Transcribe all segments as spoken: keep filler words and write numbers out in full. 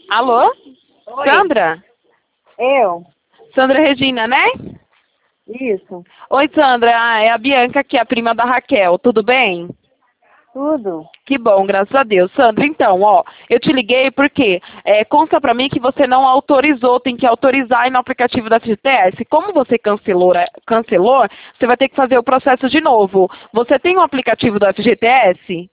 Alô? Oi. Sandra? Eu? Sandra Regina, né? Isso. Oi, Sandra. Ah, é a Bianca aqui, a prima da Raquel. Tudo bem? Tudo? Que bom, graças a Deus. Sandra, então, ó, eu te liguei porque é, consta pra mim que você não autorizou, tem que autorizar aí no aplicativo da F G T S. Como você cancelou, é, cancelou, você vai ter que fazer o processo de novo. Você tem um aplicativo da F G T S?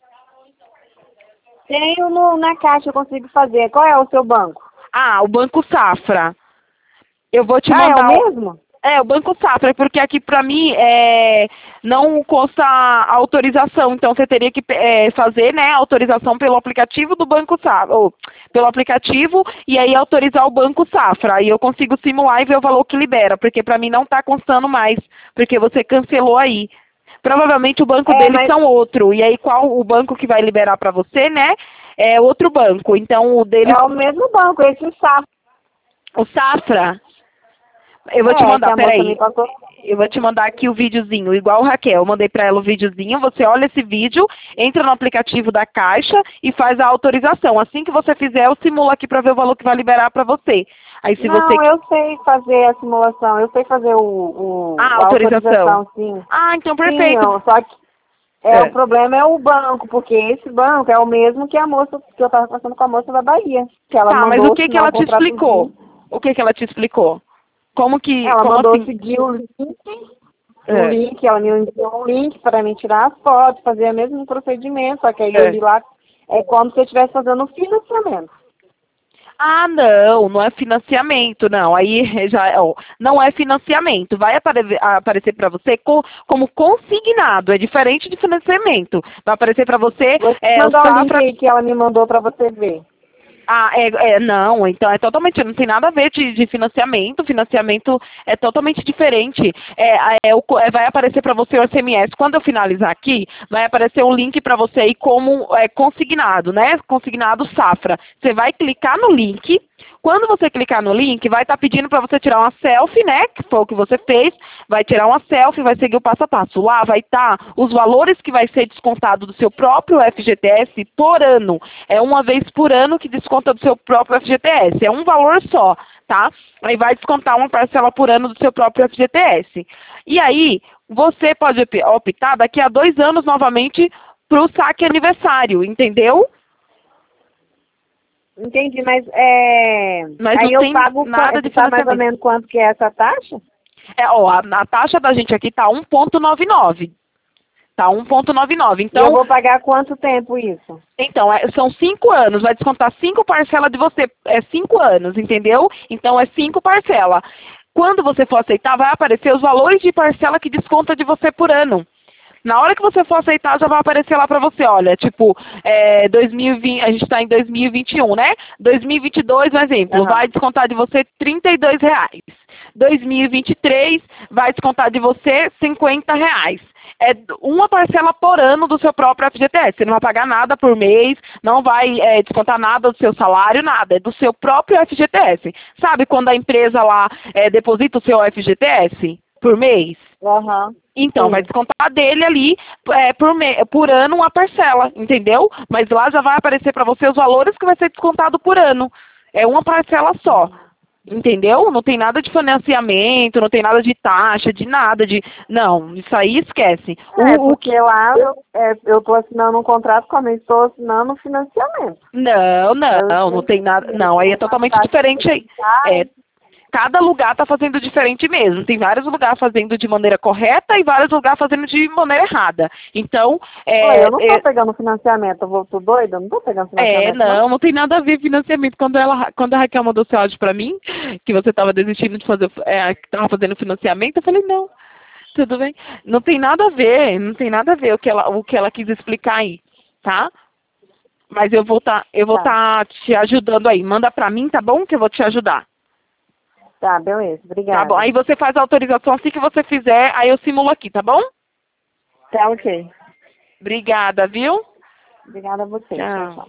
Tenho no, na caixa, eu consigo fazer. Qual é o seu banco? Ah, o Banco Safra. Eu vou te Ah, é o mandar... mesmo? É, o Banco Safra, porque aqui pra mim é, não consta a autorização, então você teria que é, fazer, né, a autorização pelo aplicativo do Banco Safra, ou pelo aplicativo, e aí autorizar o Banco Safra. Aí eu consigo simular e ver o valor que libera, porque pra mim não tá constando mais, porque você cancelou aí. Provavelmente o banco É, deles mas são outro, e aí qual o banco que vai liberar pra você, né, é outro banco. Então o deles, é o mesmo banco, esse Safra. o Safra, eu vou te É, que mandar, a moça me peraí. passou. Eu vou te mandar aqui o videozinho, igual o Raquel. Eu mandei pra ela o videozinho, você olha esse vídeo, entra no aplicativo da Caixa e faz a autorização. Assim que você fizer, eu simulo aqui pra ver o valor que vai liberar pra você. Aí se você... Não, eu sei fazer a simulação, eu sei fazer o, o Ah, a autorização. autorização, sim. Ah, então Sim, perfeito. eu, só que é, o É. problema é o banco, porque esse banco é o mesmo que a moça, que eu estava passando com a moça da Bahia. Que ela Tá, mas o mandou que que assinar o ela te contratozinho. explicou? O que que ela te explicou? Como que... Ela Como mandou assim? seguir o link, o É. link, ela me enviou um link para mim tirar as fotos, fazer o mesmo procedimento, só que aí eu É. li lá, é como se eu estivesse fazendo um financiamento. Ah, não, não é financiamento, não. Aí já, ó, não é financiamento. Vai apare aparecer para você co como consignado. É diferente de financiamento. Vai aparecer para você Vou te é, o mandar o link Safra. aí que ela me mandou para você ver. Ah, é, é, não, então é totalmente, não tem nada a ver de, de financiamento, financiamento é totalmente diferente. É, é, o co- é, vai aparecer para você o S M S, quando eu finalizar aqui, vai aparecer um link para você aí como é, consignado, né? Consignado Safra. Você vai clicar no link, quando você clicar no link, vai estar pedindo para você tirar uma selfie, né? Que foi o que você fez, vai tirar uma selfie, vai seguir o passo a passo. Lá vai estar os valores que vai ser descontado do seu próprio F G T S por ano. É uma vez por ano que desconta do seu próprio F G T S. É um valor só, tá? Aí vai descontar uma parcela por ano do seu próprio F G T S. E aí, você pode op- optar daqui a dois anos novamente para o saque aniversário, entendeu? Entendi, mas é... Mas não aí eu tem pago, qua- nada de você sabe mais ou financiamento. menos quanto que é essa taxa? É, ó, a, a taxa da gente aqui tá um ponto noventa e nove. Tá um ponto noventa e nove. E eu Então, vou pagar quanto tempo isso? então é, são cinco anos. Vai descontar cinco parcelas de você. É cinco anos, entendeu? Então é cinco parcelas. Quando você for aceitar, vai aparecer os valores de parcela que desconta de você por ano. Na hora que você for aceitar, já vai aparecer lá pra você, olha, tipo, é, dois mil e vinte, a gente tá em dois mil e vinte e um, né? dois mil e vinte e dois, um exemplo, Aham. vai descontar de você trinta e dois reais. dois mil e vinte e três vai descontar de você cinquenta reais. É uma parcela por ano do seu próprio F G T S. Você não vai pagar nada por mês, não vai é, descontar nada do seu salário, nada. É do seu próprio F G T S. Sabe quando a empresa lá é, deposita o seu F G T S por mês? Aham. Então, vai Sim. descontar dele ali é, por, me, por ano uma parcela, entendeu? Mas lá já vai aparecer para você os valores que vai ser descontado por ano. É uma parcela só. Entendeu? Não tem nada de financiamento, não tem nada de taxa, de nada, de. Não, isso aí esquece. É, O, o porque que. lá eu é, eu tô assinando um contrato com a minha, estou assinando um financiamento. Não, Eu não, não sei tem nada. que Não, aí é tem uma totalmente taxa diferente aí. de É, cada lugar está fazendo diferente mesmo. Tem vários lugares fazendo de maneira correta e vários lugares fazendo de maneira errada. Então, Ué, é, eu não tô é, pegando financiamento, eu vou, tô doida? Eu não tô pegando é, financiamento, não. não, não tem nada a ver financiamento. Quando, ela, quando a Raquel mandou seu áudio pra mim, que você estava desistindo de fazer, é, que estava fazendo financiamento, eu falei, não, tudo bem. Não tem nada a ver, não tem nada a ver o que ela, o que ela quis explicar aí, tá? Mas eu vou estar, eu vou Tá, estar te ajudando aí. Manda pra mim, tá bom? Que eu vou te ajudar. tá, beleza, Tá bom? obrigada. Aí você faz a autorização assim que você fizer, aí eu simulo aqui, tá bom? Tá ok. Obrigada, viu? Obrigada a você. Tchau, Tchau. tchau.